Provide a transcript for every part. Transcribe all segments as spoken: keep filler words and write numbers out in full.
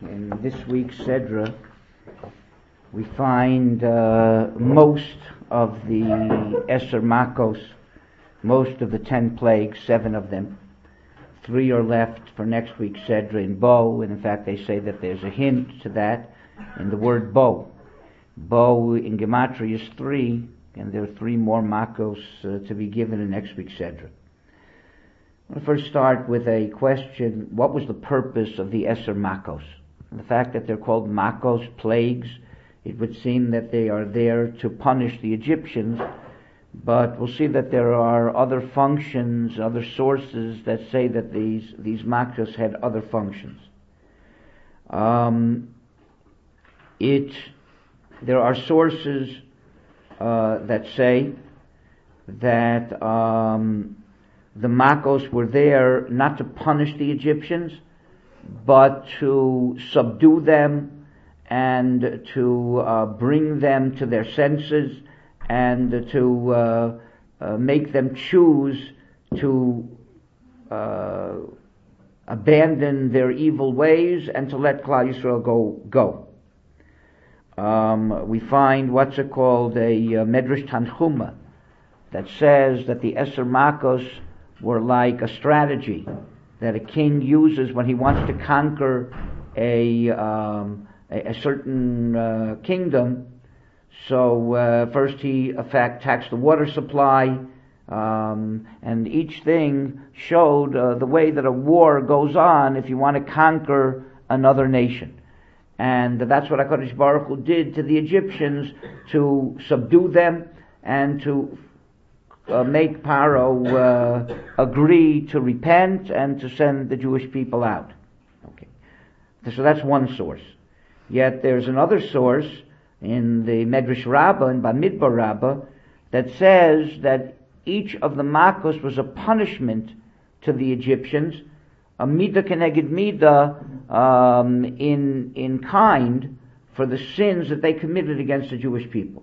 In this week's Sedra, we find uh, most of the Eser Makos, most of the ten plagues, seven of them. Three are left for next week's Sedra in Bo, and in fact they say that there's a hint to that in the word Bo. Bo in Gematria is three, and there are three more Makos uh, to be given in next week's Sedra. I want to first start with a question: what was the purpose of the Eser Makos? And the fact that they're called Makos, plagues, it would seem that they are there to punish the Egyptians, but we'll see that there are other functions, other sources that say that these, these Makos had other functions. Um, it, there are sources uh, that say that um, the Makos were there not to punish the Egyptians, but to subdue them and to uh, bring them to their senses and to uh, uh, make them choose to uh, abandon their evil ways and to let Klal Yisrael go. go. Um, we find what's it called, a uh, Medrash Tanchuma, that says that the Eser Makos were like a strategy that a king uses when he wants to conquer a um, a, a certain uh, kingdom. So uh, first he in fact taxed the water supply, um, and each thing showed uh, the way that a war goes on if you want to conquer another nation. And that's what HaKadosh Baruch Hu did to the Egyptians, to subdue them and to Uh, make Paro uh, agree to repent and to send the Jewish people out. Okay, so that's one source. Yet there's another source in the Medrash Rabbah and Bamidbar Rabbah that says that each of the Makos was a punishment to the Egyptians, a midah keneged midah, um, in in kind, for the sins that they committed against the Jewish people.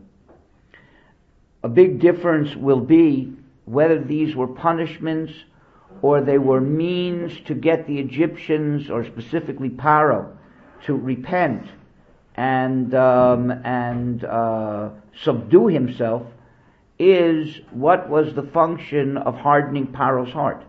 A big difference will be whether these were punishments or they were means to get the Egyptians, or specifically Paro, to repent and um, and uh, subdue himself, is what was the function of hardening Paro's heart.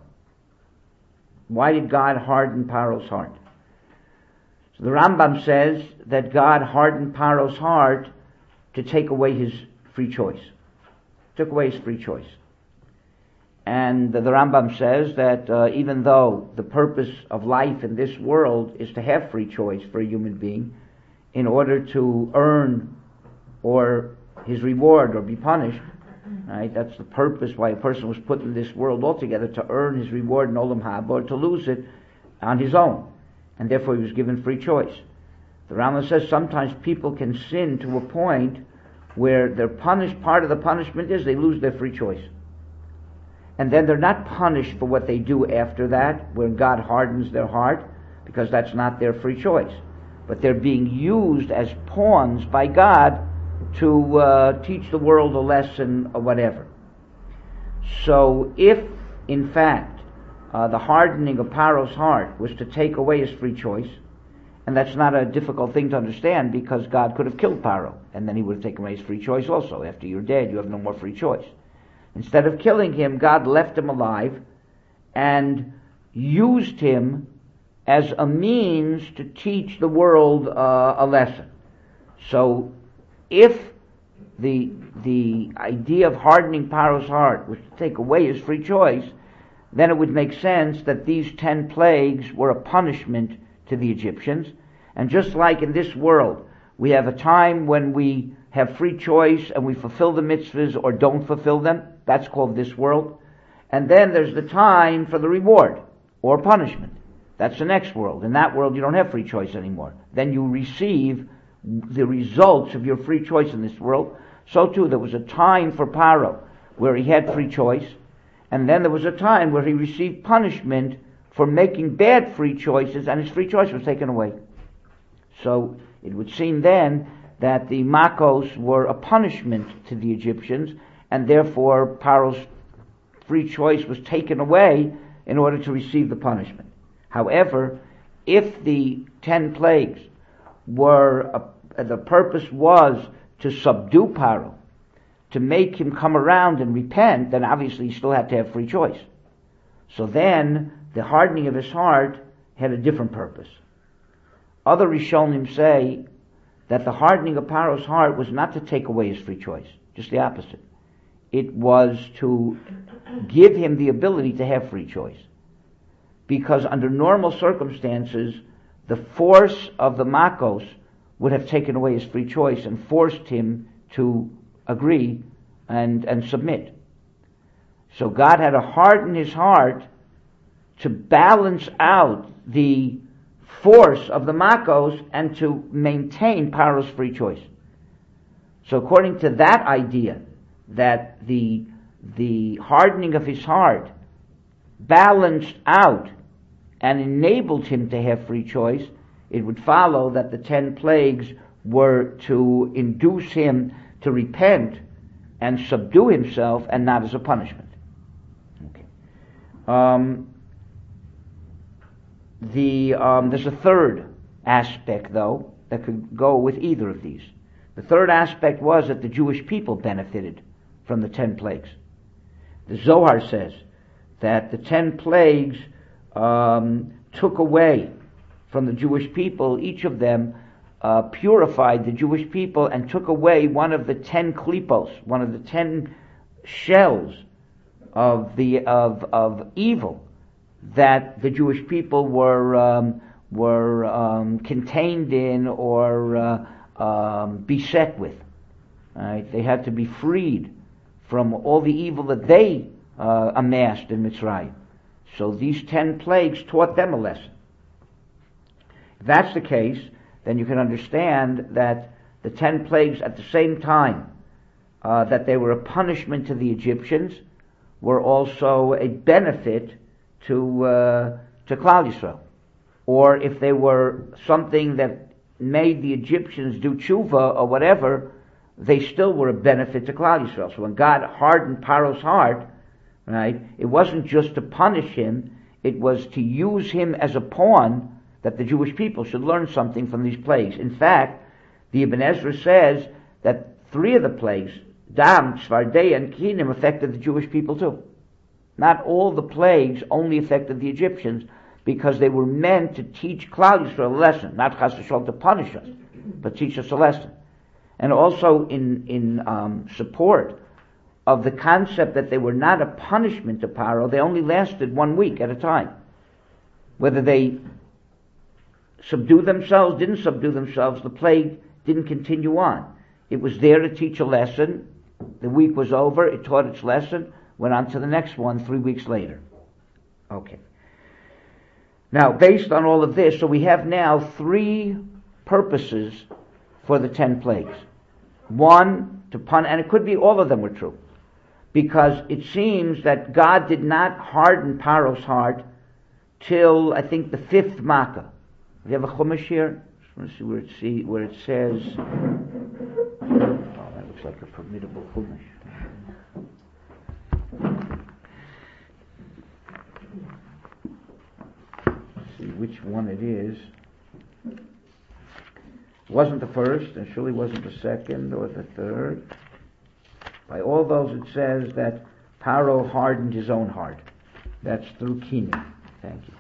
Why did God harden Paro's heart? So the Rambam says that God hardened Paro's heart to take away his free choice. Took away his free choice. And the Rambam says that uh, even though the purpose of life in this world is to have free choice for a human being in order to earn or his reward or be punished, right? That's the purpose why a person was put in this world altogether, to earn his reward in Olam Haba or to lose it on his own. And therefore he was given free choice. The Rambam says sometimes people can sin to a point where they're punished, part of the punishment is they lose their free choice. And then they're not punished for what they do after that, when God hardens their heart, because that's not their free choice. But they're being used as pawns by God to uh, teach the world a lesson or whatever. So if, in fact, uh, the hardening of Paro's heart was to take away his free choice, and that's not a difficult thing to understand, because God could have killed Paro, and then he would have taken away his free choice also. After you're dead, you have no more free choice. Instead of killing him, God left him alive and used him as a means to teach the world uh, a lesson. So if the the idea of hardening Paro's heart was to take away his free choice, then it would make sense that these ten plagues were a punishment to the Egyptians. And just like in this world, we have a time when we have free choice and we fulfill the mitzvahs or don't fulfill them. That's called this world. And then there's the time for the reward or punishment. That's the next world. In that world you don't have free choice anymore. Then you receive the results of your free choice in this world. So too, there was a time for Paro where he had free choice, and then there was a time where he received punishment for making bad free choices, and his free choice was taken away. So it would seem then that the Makos were a punishment to the Egyptians, and therefore Paro's free choice was taken away in order to receive the punishment. However, if the ten plagues were, uh, the purpose was to subdue Paro, to make him come around and repent, then obviously he still had to have free choice. So then, the hardening of his heart had a different purpose. Other Rishonim say that the hardening of Paro's heart was not to take away his free choice, just the opposite. It was to give him the ability to have free choice. Because under normal circumstances, the force of the Makos would have taken away his free choice and forced him to agree and, and submit. So God had to harden his heart to balance out the force of the Makos and to maintain Paro's free choice. So according to that idea, that the the hardening of his heart balanced out and enabled him to have free choice, it would follow that the ten plagues were to induce him to repent and subdue himself, and not as a punishment. Okay. Um, the um, there's a third aspect, though, that could go with either of these. The third aspect was that the Jewish people benefited from the ten plagues. The Zohar says that the ten plagues um, took away from the Jewish people, each of them uh, purified the Jewish people and took away one of the ten klipos, one of the ten shells of the of of evil that the Jewish people were um, were um, contained in or uh, um, beset with. Right? They had to be freed from all the evil that they uh, amassed in Mitzrayim. So these ten plagues taught them a lesson. If that's the case, then you can understand that the ten plagues at the same time uh, that they were a punishment to the Egyptians were also a benefit to uh, to Klal Yisrael. Or if they were something that made the Egyptians do tshuva or whatever, they still were a benefit to Klal Yisrael. So when God hardened Paro's heart, right, it wasn't just to punish him, it was to use him as a pawn that the Jewish people should learn something from these plagues. In fact, the Ibn Ezra says that three of the plagues, Dam, Tzvardeya, and Kinim, affected the Jewish people too. Not all the plagues only affected the Egyptians, because they were meant to teach Klal Yisrael a lesson, not chas v'shalom to punish us, but teach us a lesson. And also in in um, support of the concept that they were not a punishment to Paro, they only lasted one week at a time. Whether they subdued themselves, didn't subdue themselves, the plague didn't continue on. It was there to teach a lesson. The week was over, it taught its lesson, went on to the next one three weeks later. Okay. Now, based on all of this, so we have now three purposes for the ten plagues. One, to punish, and it could be all of them were true, because it seems that God did not harden Paro's heart till, I think, the fifth Makkah. We have a Chumash here. Just want to see where it, see, where it says. Oh, that looks like a formidable Chumash. Which one it is. It wasn't the first, and surely wasn't the second or the third. By all those it says that Paro hardened his own heart. That's through Kinim. Thank you.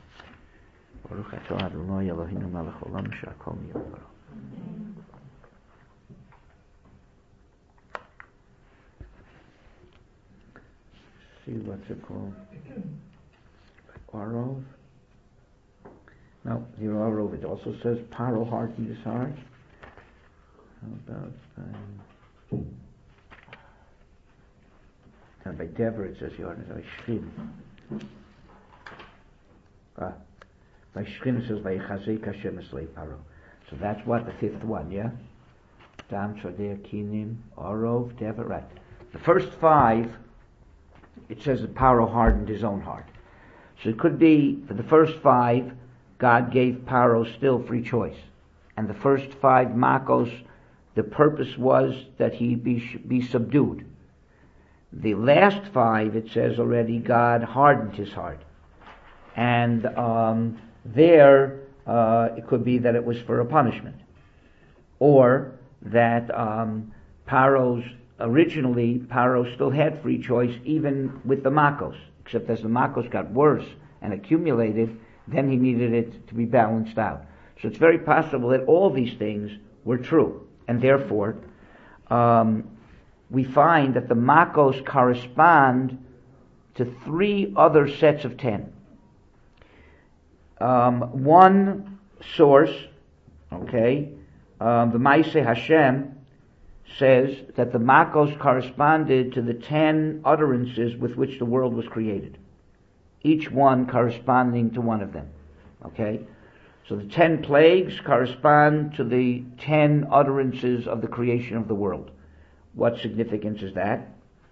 See what's it called? Arov? No, the Arov, it also says Paro hardened his heart. How about um, and by Deborah it says Yarden by Shrin. Ah, by Shrin it says by Chazek Hashem Eslei Paro. So that's what, the fifth one, yeah? Dam Tzvardeya Kinim Arov Deborah. Right. The first five, it says that Paro hardened his own heart. So it could be for the first five, God gave Paro still free choice. And the first five Makos, the purpose was that he be, be subdued. The last five, it says already, God hardened his heart. And um, there, uh, it could be that it was for a punishment. Or that um, Paro's, originally, Paro still had free choice even with the Makos, except as the Makos got worse and accumulated, then he needed it to be balanced out. So it's very possible that all these things were true, and therefore um, we find that the Makos correspond to three other sets of ten. Um, one source, okay, um, the Maaseh Hashem, says that the Makos corresponded to the ten utterances with which the world was created, each one corresponding to one of them. Okay? So the ten plagues correspond to the ten utterances of the creation of the world. What significance is that?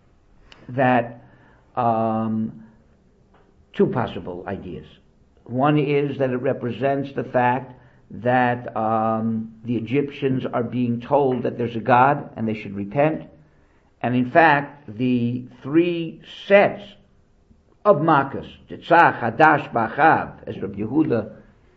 That um, two possible ideas. One is that it represents the fact that um, the Egyptians are being told that there's a God and they should repent. And in fact, the three sets of Makkos, Tetzach, Hadash, Bachav, as Rabbi Yehuda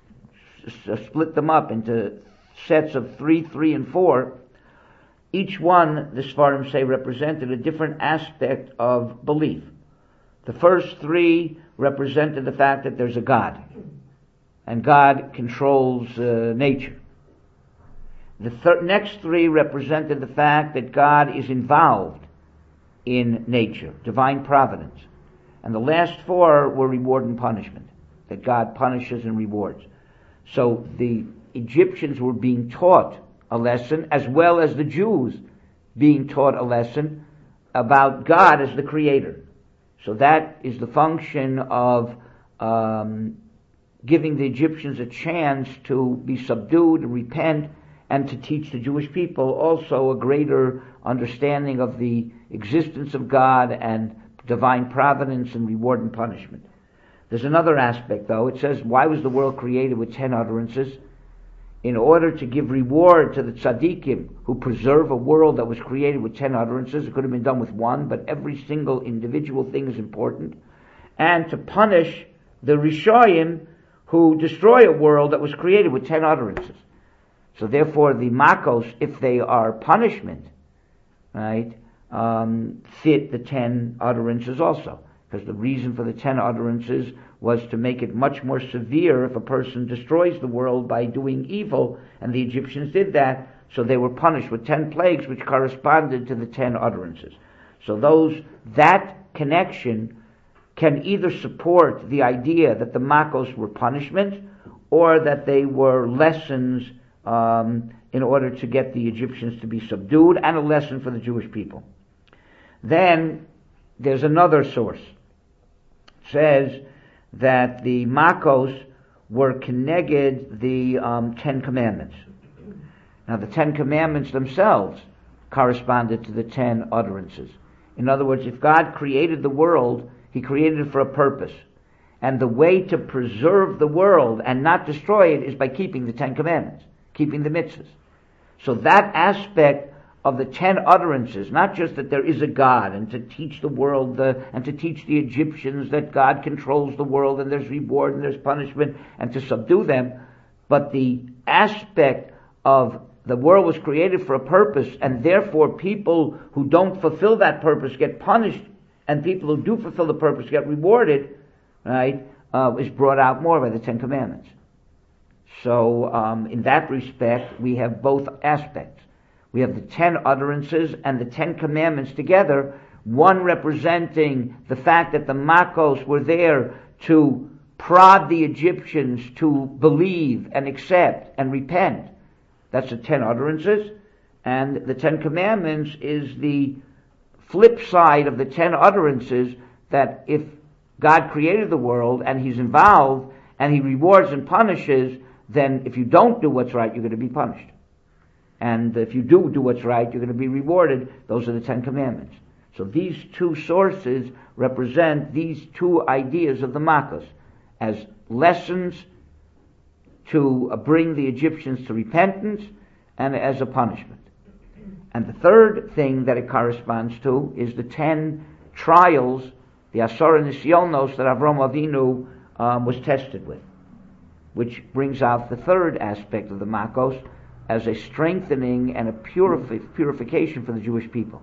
s- split them up into sets of three, three, and four, each one, the Sfarim say, represented a different aspect of belief. The first three represented the fact that there's a God, and God controls uh, nature. The thir- next three represented the fact that God is involved in nature, divine providence. And the last four were reward and punishment, that God punishes and rewards. So the Egyptians were being taught a lesson, as well as the Jews being taught a lesson about God as the creator. So that is the function of um, giving the Egyptians a chance to be subdued, to repent, and to teach the Jewish people also a greater understanding of the existence of God and divine providence and reward and punishment. There's another aspect, though. It says, why was the world created with ten utterances? In order to give reward to the tzaddikim who preserve a world that was created with ten utterances. It could have been done with one, but every single individual thing is important. And to punish the Rishoyim who destroy a world that was created with ten utterances. So therefore the Makos, if they are punishment, right, um, fit the ten utterances also. Because the reason for the ten utterances was to make it much more severe if a person destroys the world by doing evil, and the Egyptians did that, so they were punished with ten plagues which corresponded to the ten utterances. So those, that connection can either support the idea that the Makos were punishment, or that they were lessons um, in order to get the Egyptians to be subdued, and a lesson for the Jewish people. Then there's another source. It says that the Makos were connected the um, Ten Commandments. Now the Ten Commandments themselves corresponded to the ten utterances. In other words, if God created the world, He created it for a purpose. And the way to preserve the world and not destroy it is by keeping the Ten Commandments, keeping the mitzvahs. So that aspect of the ten utterances, not just that there is a God and to teach the world the, and to teach the Egyptians that God controls the world and there's reward and there's punishment and to subdue them, but the aspect of the world was created for a purpose, and therefore people who don't fulfill that purpose get punished, and people who do fulfill the purpose get rewarded, right, uh, is brought out more by the Ten Commandments. So um, in that respect, we have both aspects. We have the ten utterances and the Ten Commandments together, one representing the fact that the Makos were there to prod the Egyptians to believe and accept and repent. That's the ten utterances. And the Ten Commandments is the flip side of the ten utterances, that if God created the world and He's involved and He rewards and punishes, then if you don't do what's right, you're going to be punished. And if you do do what's right, you're going to be rewarded. Those are the Ten Commandments. So these two sources represent these two ideas of the Makos as lessons to bring the Egyptians to repentance and as a punishment. And the third thing that it corresponds to is the ten trials, the Asara Nisyonos, that Avraham Avinu um, was tested with. which brings out the third aspect of the Makos as a strengthening and a purifi- purification for the Jewish people.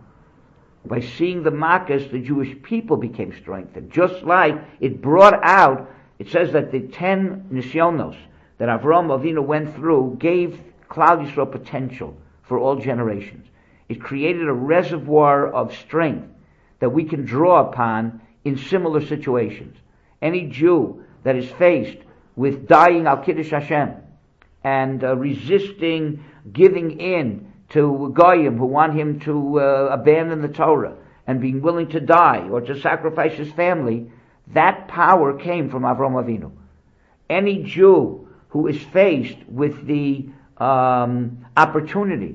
By seeing the Makos, the Jewish people became strengthened. Just like it brought out, it says that the ten Nisyonos that Avraham Avinu went through gave Klal Yisrael potential for all generations. It created a reservoir of strength that we can draw upon in similar situations. Any Jew that is faced with dying al Kiddush Hashem and uh, resisting giving in to Goyim who want him to uh, abandon the Torah and being willing to die or to sacrifice his family, that power came from Avraham Avinu. Any Jew who is faced with the um, opportunity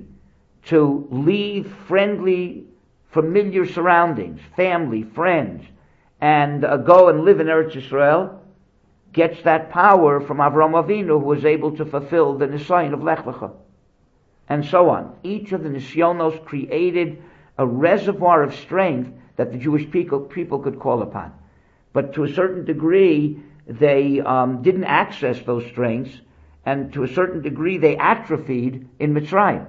to leave friendly, familiar surroundings, family, friends, and uh, go and live in Eretz Yisrael, gets that power from Avraham Avinu, who was able to fulfill the Nisayon of Lech Lecha, and so on. Each of the Nisyonos created a reservoir of strength that the Jewish people, people could call upon. But to a certain degree, they um, didn't access those strengths, and to a certain degree, they atrophied in Mitzrayim.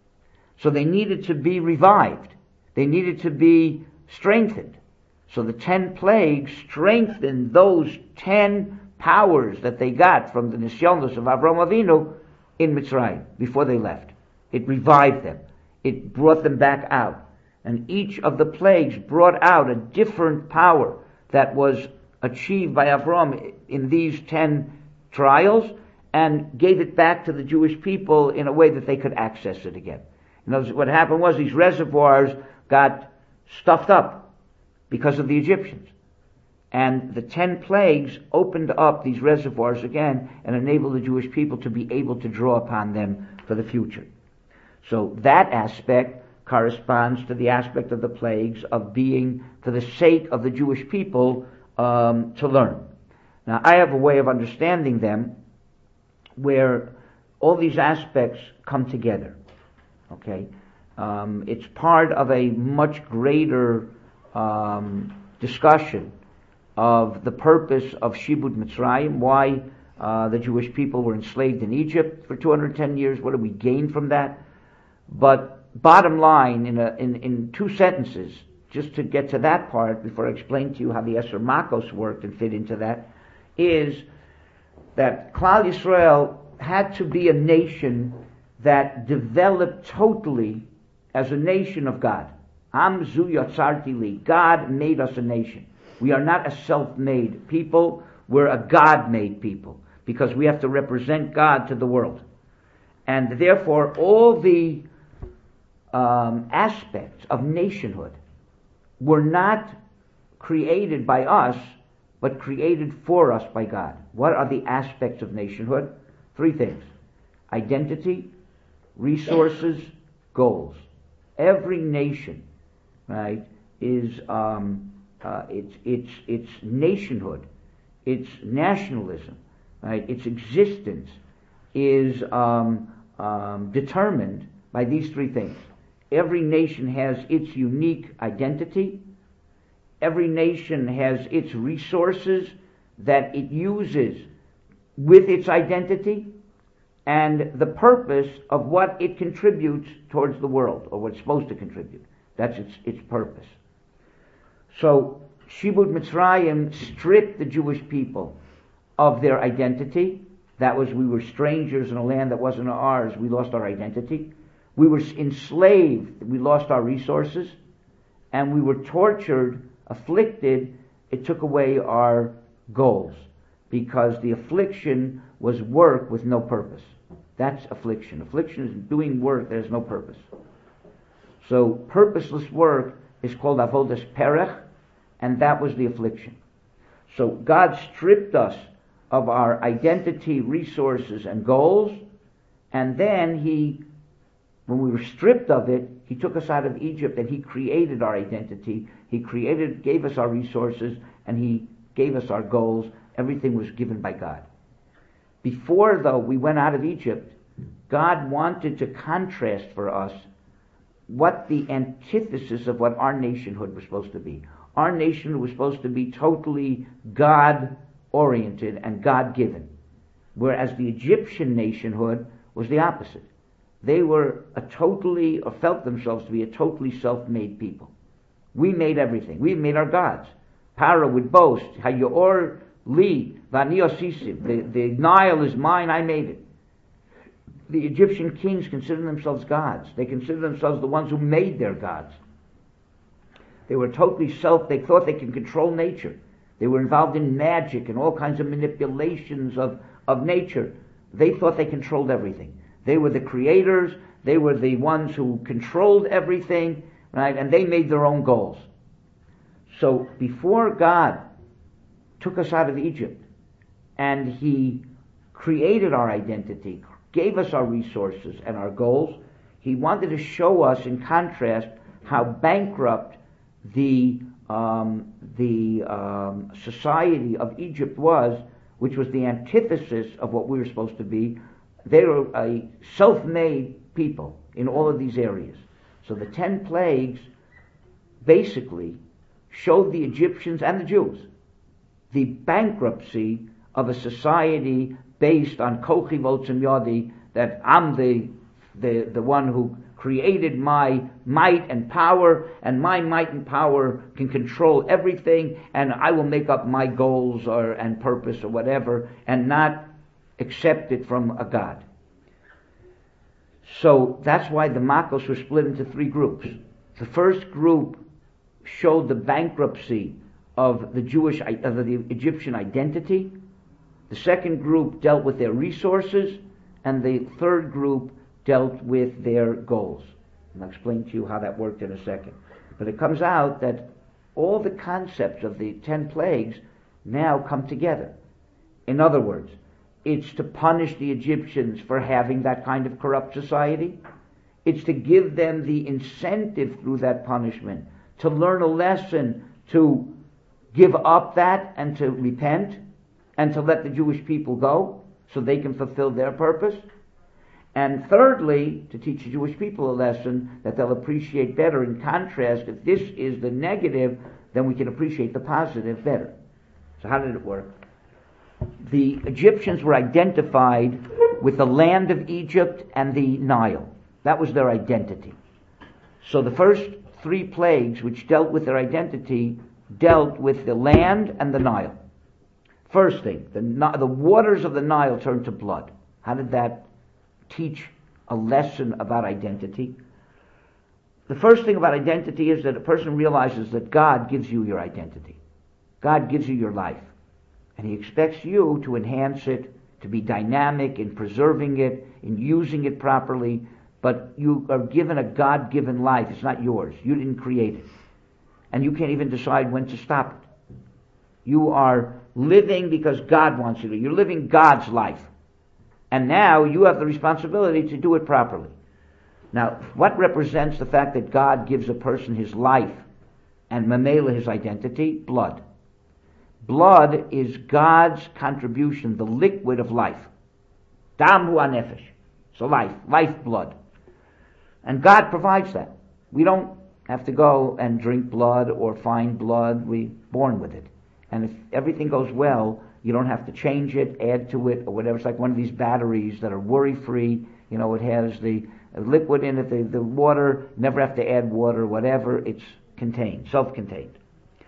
So they needed to be revived. They needed to be strengthened. So the ten plagues strengthened those ten powers that they got from the Nisyonos of Avraham Avinu in Mitzrayim before they left. It revived them. It brought them back out. And each of the plagues brought out a different power that was achieved by Avraham in these ten trials and gave it back to the Jewish people in a way that they could access it again. In other words, what happened was these reservoirs got stuffed up because of the Egyptians. And the ten plagues opened up these reservoirs again and enabled the Jewish people to be able to draw upon them for the future. So that aspect corresponds to the aspect of the plagues of being for the sake of the Jewish people um, to learn. Now, I have a way of understanding them where all these aspects come together. Okay, um, it's part of a much greater um, discussion of the purpose of Shibud Mitzrayim, why uh, the Jewish people were enslaved in Egypt for two hundred ten years. What do we gain from that? But bottom line, in, a, in, in two sentences, just to get to that part before I explain to you how the Esser Makos worked and fit into that, is that Klal Yisrael had to be a nation that developed totally as a nation of God. Am zu yatzarti li. God made us a nation. We are not a self-made people. We're a God-made people because we have to represent God to the world. And therefore, all the um, aspects of nationhood were not created by us, but created for us by God. What are the aspects of nationhood? Three things: identity, resources, goals. Every nation, right, is um, uh, its its its nationhood, its nationalism, right, its existence is um, um, determined by these three things. Every nation has its unique identity. Every nation has its resources that it uses with its identity, and the purpose of what it contributes towards the world, or what's supposed to contribute. That's its its purpose. So, Shibud Mitzrayim stripped the Jewish people of their identity. That was, we were strangers in a land that wasn't ours. We lost our identity. We were enslaved. We lost our resources. And we were tortured, afflicted. It took away our goals, because the affliction was work with no purpose. That's affliction. Affliction is doing work that has no purpose. So purposeless work is called avodas perech, and that was the affliction. So God stripped us of our identity, resources, and goals, and then He, when we were stripped of it, He took us out of Egypt, and He created our identity. He created, gave us our resources, and He gave us our goals. Everything was given by God. Before, though, we went out of Egypt, God wanted to contrast for us what the antithesis of what our nationhood was supposed to be. Our nationhood was supposed to be totally God-oriented and God-given. Whereas the Egyptian nationhood was the opposite. They were a totally, or felt themselves to be a totally self-made people. We made everything. We made our gods. Pharaoh would boast, Hayor li v'ani osisim. The the Nile is mine, I made it. The Egyptian kings considered themselves gods. They considered themselves the ones who made their gods. They were totally self, they thought they could control nature. They were involved in magic and all kinds of manipulations of, of nature. They thought they controlled everything. They were the creators, they were the ones who controlled everything, right? And they made their own goals. So before God took us out of Egypt and He created our identity, gave us our resources and our goals, He wanted to show us in contrast how bankrupt the um, the um, society of Egypt was, which was the antithesis of what we were supposed to be. They were a self-made people in all of these areas. So the ten plagues basically showed the Egyptians and the Jews the bankruptcy of a society based on kochi v'otzim yadi, that I'm the, the the one who created my might and power, and my might and power can control everything, and I will make up my goals or and purpose or whatever, and not accept it from a God. So that's why the Makos were split into three groups. The first group showed the bankruptcy of the Jewish, of the Egyptian identity. The second group dealt with their resources, and the third group dealt with their goals. And I'll explain to you how that worked in a second. But it comes out that all the concepts of the ten plagues now come together. In other words, it's to punish the Egyptians for having that kind of corrupt society. It's to give them the incentive through that punishment to learn a lesson, to give up that and to repent, and to let the Jewish people go so they can fulfill their purpose. And thirdly, to teach the Jewish people a lesson that they'll appreciate better. In contrast, if this is the negative, then we can appreciate the positive better. So how did it work? The Egyptians were identified with the land of Egypt and the Nile. That was their identity. So the first three plagues which dealt with their identity dealt with the land and the Nile. First thing, the, the waters of the Nile turned to blood. How did that teach a lesson about identity? The first thing about identity is that a person realizes that God gives you your identity. God gives you your life. And He expects you to enhance it, to be dynamic in preserving it, in using it properly. But you are given a God-given life. It's not yours. You didn't create it. And you can't even decide when to stop it. You are living because God wants you to. You're living God's life. And now you have the responsibility to do it properly. Now, what represents the fact that God gives a person his life and mamela his identity? Blood. Blood is God's contribution, the liquid of life. Dam hu anefesh. So life, life blood. And God provides that. We don't have to go and drink blood or find blood. We're born with it. And if everything goes well, you don't have to change it, add to it, or whatever. It's like one of these batteries that are worry-free. You know, it has the liquid in it, the, the water, never have to add water, whatever. It's contained, self-contained.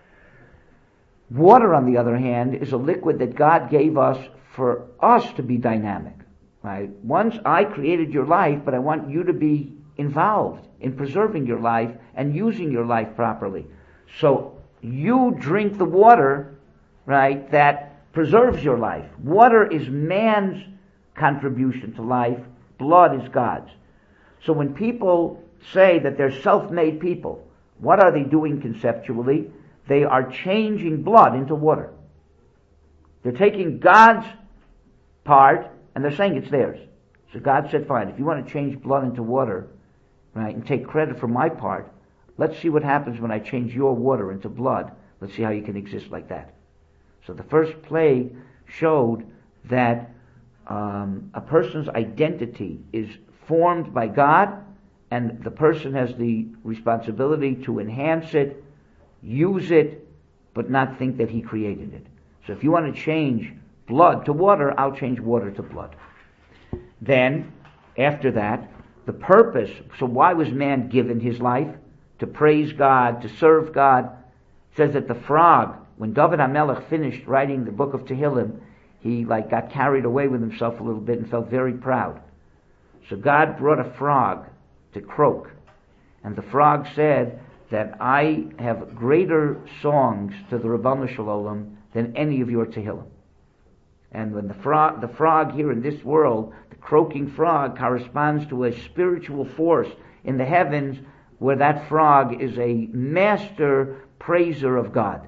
Water, on the other hand, is a liquid that God gave us for us to be dynamic. Right? Once I created your life, but I want you to be involved in preserving your life and using your life properly. So you drink the water, right, that preserves your life. Water is man's contribution to life. Blood is God's. So when people say that they're self-made people, what are they doing conceptually? They are changing blood into water. They're taking God's part and they're saying it's theirs. So God said, fine, if you want to change blood into water, right, and take credit for my part, let's see what happens when I change your water into blood. Let's see how you can exist like that. So the first plague showed that um, a person's identity is formed by God, and the person has the responsibility to enhance it, use it, but not think that he created it. So if you want to change blood to water, I'll change water to blood. Then, after that, the purpose, so why was man given his life? To praise God, to serve God. It says that the frog, when David HaMelech finished writing the book of Tehillim, he like got carried away with himself a little bit and felt very proud. So God brought a frog to croak. And the frog said that I have greater songs to the Ribono Shel Olam than any of your Tehillim. And when the frog, the frog here in this world, the croaking frog, corresponds to a spiritual force in the heavens where that frog is a master praiser of God.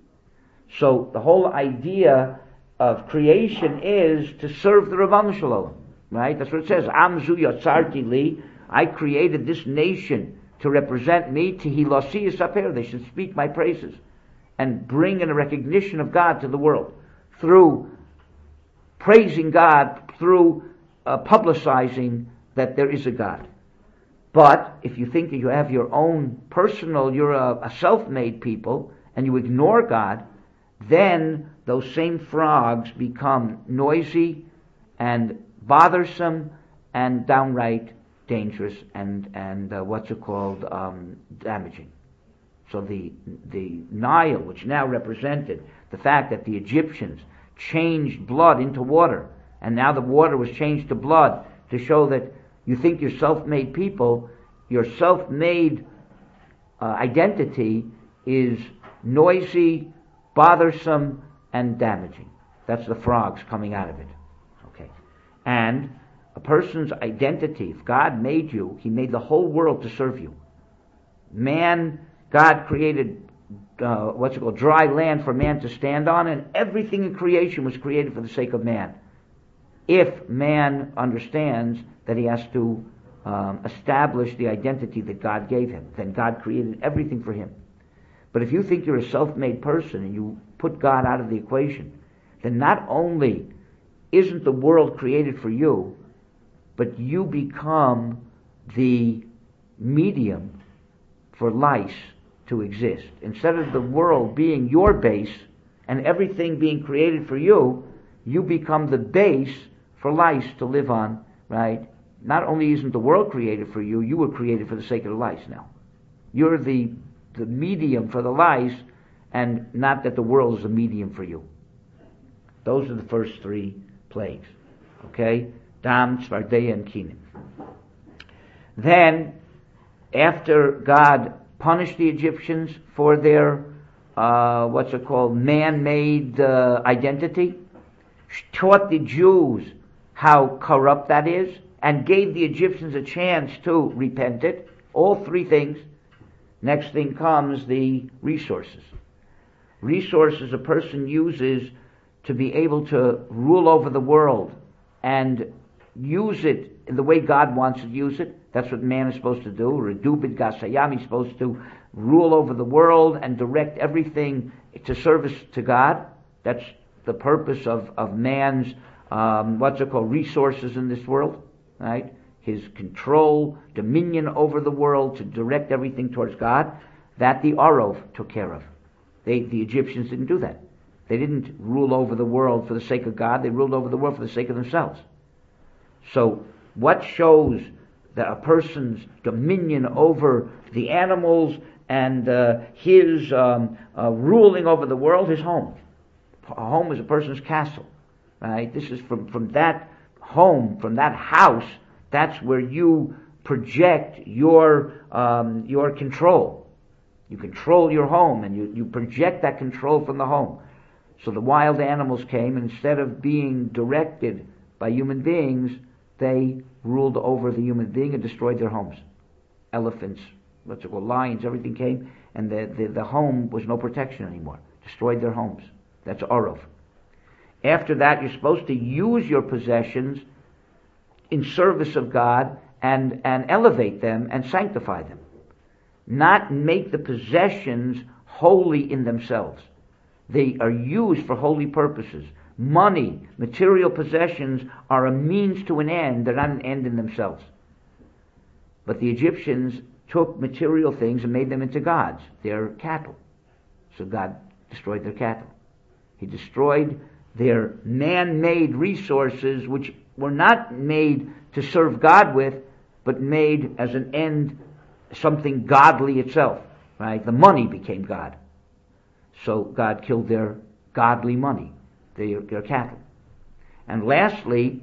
So the whole idea of creation is to serve the Ribono Shel Olam, right? That's what it says. Am zu yatzarti li. I created this nation to represent me. Tehilasi yisaper. They should speak my praises and bring in a recognition of God to the world through praising God, through uh, publicizing that there is a God. But if you think that you have your own personal, you're a, a self-made people, and you ignore God, then those same frogs become noisy and bothersome and downright dangerous and and uh, what's it called um, damaging. So the the Nile, which now represented the fact that the Egyptians changed blood into water, and now the water was changed to blood to show that you think you're self-made people, your self-made uh, identity is noisy, bothersome, and damaging. That's the frogs coming out of it. Okay. And a person's identity, if God made you, He made the whole world to serve you. Man, God created uh, what's it called, dry land for man to stand on, and everything in creation was created for the sake of man. If man understands that he has to um, establish the identity that God gave him, then God created everything for him. But if you think you're a self-made person and you put God out of the equation, then not only isn't the world created for you, but you become the medium for lice to exist. Instead of the world being your base and everything being created for you, you become the base for lice to live on, right? Not only isn't the world created for you, you were created for the sake of the lice now. You're the the medium for the lice, and not that the world is a medium for you. Those are the first three plagues. Okay? Dam, Tzvardeya, and Kinin. Then, after God punished the Egyptians for their, uh, what's it called, man-made uh, identity, taught the Jews how corrupt that is, and gave the Egyptians a chance to repent it. All three things. Next thing comes the resources. Resources a person uses to be able to rule over the world and use it in the way God wants to use it. That's what man is supposed to do. Redu b'dgas hayam, he's supposed to rule over the world and direct everything to service to God. That's the purpose of, of man's, um, what's it called, resources in this world, right? His control, dominion over the world to direct everything towards God. That the Arov took care of. They, the Egyptians didn't do that. They didn't rule over the world for the sake of God. They ruled over the world for the sake of themselves. So what shows that a person's dominion over the animals and uh, his um, uh, ruling over the world? His home. A home is a person's castle, right? This is from, from that home, from that house, that's where you project your um, your control. You control your home, and you, you project that control from the home. So the wild animals came, and instead of being directed by human beings, they ruled over the human being and destroyed their homes. Elephants, what's it called, lions, everything came, and the, the, the home was no protection anymore. Destroyed their homes. That's Orov. After that, you're supposed to use your possessions in service of God and, and elevate them and sanctify them. Not make the possessions holy in themselves. They are used for holy purposes. Money, material possessions are a means to an end. They're not an end in themselves. But the Egyptians took material things and made them into gods. They're cattle. So God destroyed their cattle. He destroyed They're man-made resources which were not made to serve God with, but made as an end, something godly itself, right? The money became God. So God killed their godly money, their, their cattle. And lastly,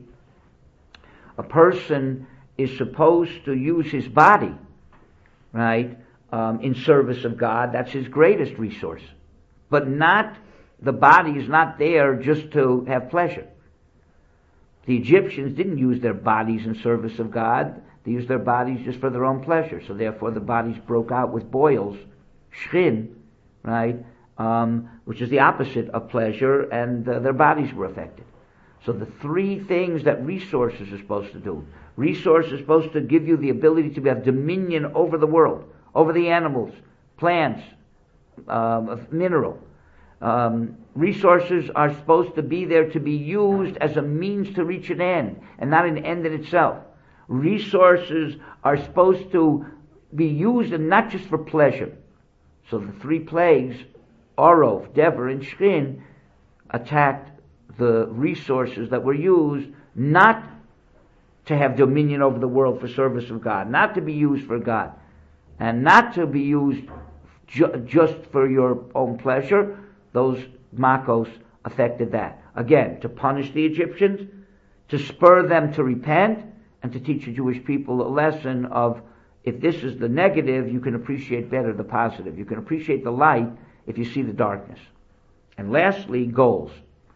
a person is supposed to use his body, right, um, in service of God. That's his greatest resource. But not, the body is not there just to have pleasure. The Egyptians didn't use their bodies in service of God. They used their bodies just for their own pleasure. So therefore the bodies broke out with boils, shchin, right, um, which is the opposite of pleasure, and uh, their bodies were affected. So the three things that resources are supposed to do. Resource is supposed to give you the ability to have dominion over the world, over the animals, plants, um, mineral. Um, resources are supposed to be there to be used as a means to reach an end, and not an end in itself. Resources are supposed to be used and not just for pleasure. So the three plagues, Orov, Dever, and Shchin, attacked the resources that were used not to have dominion over the world for service of God, not to be used for God, and not to be used ju- just for your own pleasure. Those Makos affected that. Again, to punish the Egyptians, to spur them to repent, and to teach the Jewish people a lesson of, if this is the negative, you can appreciate better the positive. You can appreciate the light if you see the darkness. And lastly, goals.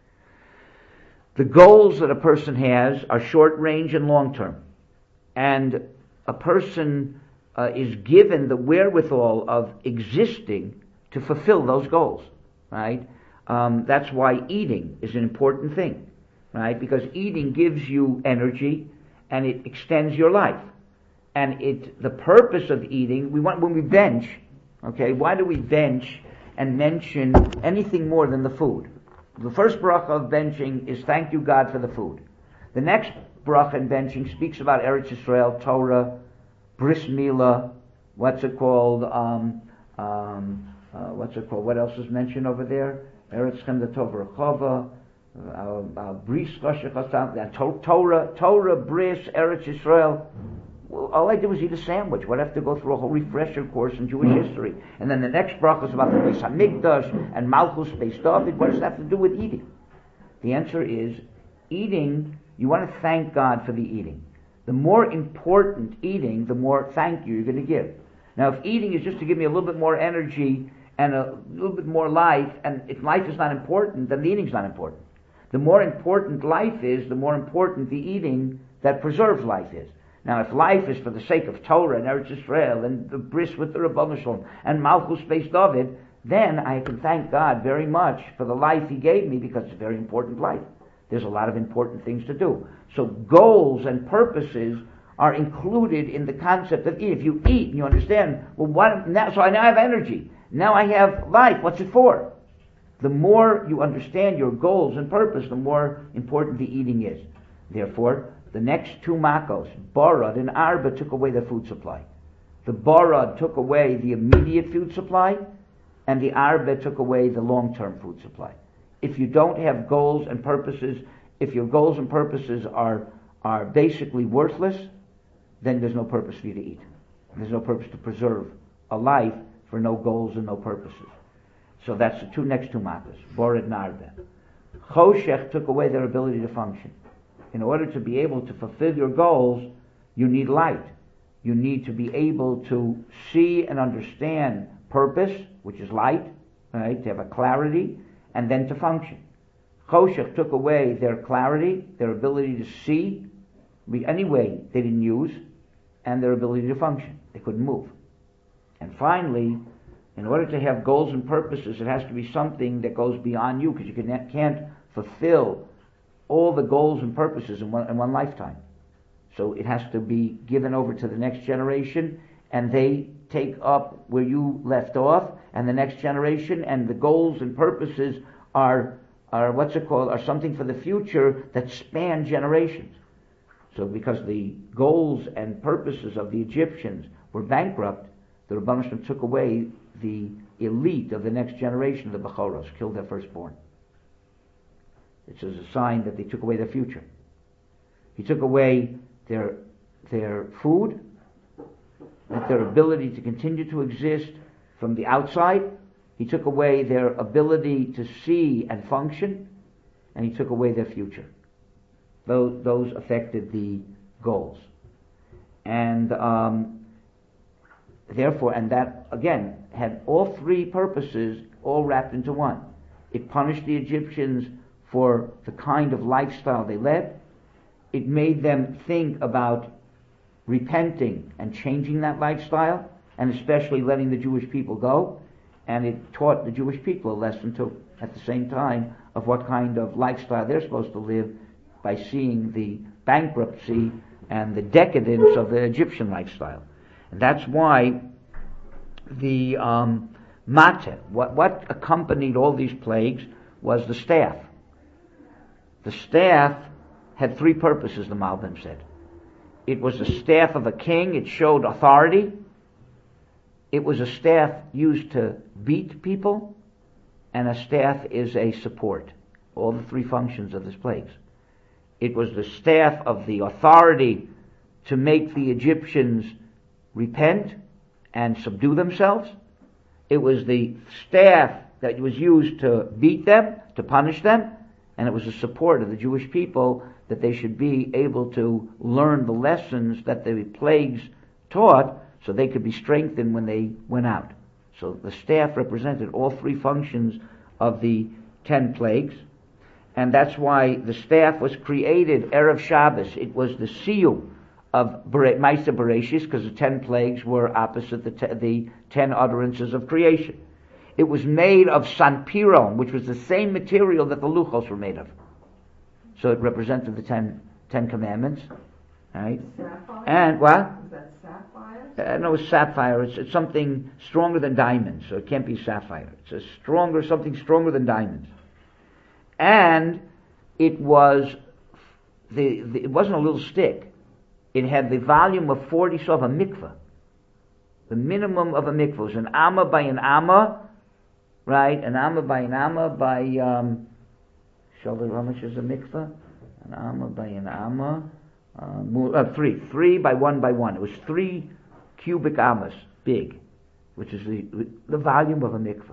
The goals that a person has are short range and long term. And a person uh, is given the wherewithal of existing to fulfill those goals, right? Um, that's why eating is an important thing, right? Because eating gives you energy and it extends your life. And it, the purpose of eating, we want, when we bench, okay, why do we bench and mention anything more than the food? The first bracha of benching is thank you God for the food. The next bracha in benching speaks about Eretz Yisrael, Torah, Bris Milah, what's it called, um, um, uh, what's it called, what else is mentioned over there? Eretz Chemda Tov Rechova, Bris Choshech Hasam, Torah, Torah, Bris, Eretz Yisrael. Well, all I did was eat a sandwich. What, I have to go through a whole refresher course in Jewish history? And then the next bracha is about the Beis Hamikdash and Malchus Beis David. What does that have to do with eating? The answer is, eating, you want to thank God for the eating. The more important eating, the more thank you you're going to give. Now, if eating is just to give me a little bit more energy and a little bit more life, and if life is not important, then the eating's not important. The more important life is, the more important the eating that preserves life is. Now, if life is for the sake of Torah and Eretz Yisrael and the bris with the Rebbeinu Shalom and Malchus Beis David, then I can thank God very much for the life He gave me, because it's a very important life. There's a lot of important things to do. So goals and purposes are included in the concept of eating. If you eat and you understand, well, what now? So I now have energy. Now I have life. What's it for? The more you understand your goals and purpose, the more important the eating is. Therefore, the next two makos, Barad and Arba, took away their food supply. The Barad took away the immediate food supply, and the Arba took away the long-term food supply. If you don't have goals and purposes, if your goals and purposes are are basically worthless, then there's no purpose for you to eat. There's no purpose to preserve a life for no goals and no purposes. So that's the two next two makas, Barad and Arba. Choshech took away their ability to function. In order to be able to fulfill your goals, you need light. You need to be able to see and understand purpose, which is light, right? To have a clarity, and then to function. Choshech took away their clarity, their ability to see, anyway they didn't use, and their ability to function. They couldn't move. And finally, in order to have goals and purposes, it has to be something that goes beyond you, because you can, can't fulfill all the goals and purposes in one, in one lifetime. So it has to be given over to the next generation, and they take up where you left off, and the next generation, and the goals and purposes are, are what's it called, are something for the future that span generations. So because the goals and purposes of the Egyptians were bankrupt, the Rebbeinu Shalom took away the elite of the next generation, the Bechoros, killed their firstborn. It's as a sign that they took away their future. He took away their their food, that their ability to continue to exist from the outside. He took away their ability to see and function, and he took away their future. Those, those affected the goals. And um, therefore, and that, again, had all three purposes all wrapped into one. It punished the Egyptians for the kind of lifestyle they led. It made them think about repenting and changing that lifestyle, and especially letting the Jewish people go. And it taught the Jewish people a lesson too, at the same time, of what kind of lifestyle they're supposed to live by seeing the bankruptcy and the decadence of the Egyptian lifestyle. And that's why the um, Mateh, what, what accompanied all these plagues, was the staff. The staff had three purposes, the Malbim said. It was the staff of a king, it showed authority. It was a staff used to beat people, and a staff is a support. All the three functions of this plagues. It was the staff of the authority to make the Egyptians repent and subdue themselves. It was the staff that was used to beat them, to punish them, and it was the support of the Jewish people that they should be able to learn the lessons that the plagues taught so they could be strengthened when they went out. So the staff represented all three functions of the ten plagues, and that's why the staff was created Erev Shabbos. It was the siyum of Ma'aseh Bereshis, because the ten plagues were opposite the, te- the ten utterances of creation. It was made of sanpiron, which was the same material that the luchos were made of. So it represented the ten, ten commandments. Right? Sapphire? And what? Is that sapphire? Uh, no, it's sapphire. It's, it's something stronger than diamonds, so it can't be sapphire. It's a stronger, something stronger than diamonds. And it was the, the it wasn't a little stick. It had the volume of forty so of a mikveh. The minimum of a mikveh. It was an amma by an amma, right? An amma by an amma by um Shalom, how much is a mikveh? An amma by an amma. Uh, uh, three. Three by one by one. It was three cubic ammas, big, which is the, the volume of a mikveh.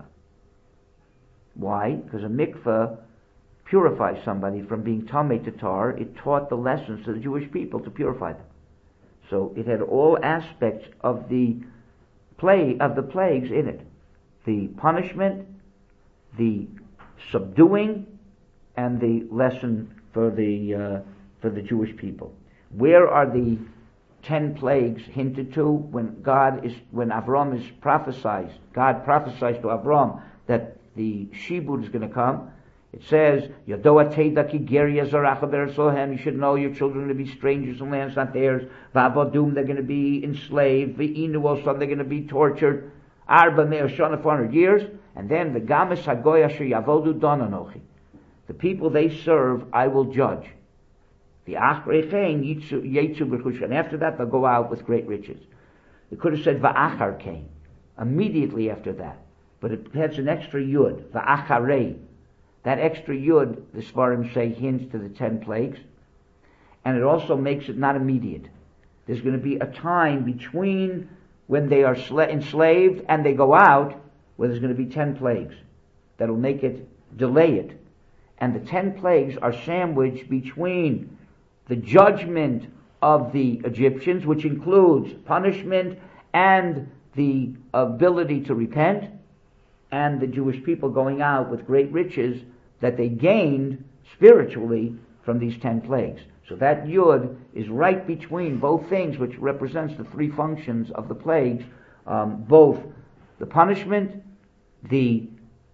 Why? Because a mikveh purifies somebody from being tamei to tar. It taught the lessons to the Jewish people to purify them. So it had all aspects of the plague of the plagues in it: the punishment, the subduing, and the lesson for the uh, for the Jewish people. Where are the ten plagues hinted to when God is when Avram is prophesied? God prophesies to Avram that the shibud is going to come. It says, "Yadoa teida ki geria zaracha beresohem." You should know your children are going to be strangers in lands not theirs. Va'abadum, they're going to be enslaved. Ve'inu also, they're going to be tortured. Arba me'er shana, four hundred years, and then the gamis hagoy asher yavodu don anochi. The people they serve, I will judge. The achrechein yetzu b'chush, and after that they'll go out with great riches. It could have said va'achar came immediately after that, but it has an extra yud, va'acharei. That extra yud, the Sfarim say, hints to the ten plagues, and it also makes it not immediate. There's going to be a time between when they are sla- enslaved and they go out, where there's going to be ten plagues that'll make it delay it. And the ten plagues are sandwiched between the judgment of the Egyptians, which includes punishment and the ability to repent, and the Jewish people going out with great riches that they gained spiritually from these ten plagues. So that yud is right between both things, which represents the three functions of the plagues, um, both the punishment, the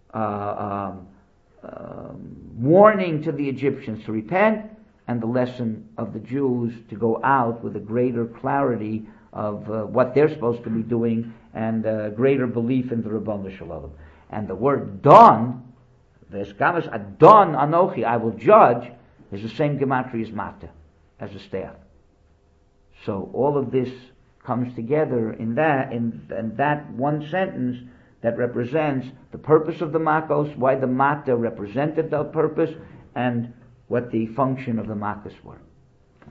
uh, um, Um, warning to the Egyptians to repent, and the lesson of the Jews to go out with a greater clarity of uh, what they're supposed to be doing, and uh, greater belief in the Rabbanu Shalom. And the word don, the Eskamas Adon Anochi, I will judge, is the same gematria as Mateh, as a staff. So all of this comes together in that in, in that one sentence that represents the purpose of the Makos, why the Mateh represented the purpose, and what the function of the Makos were.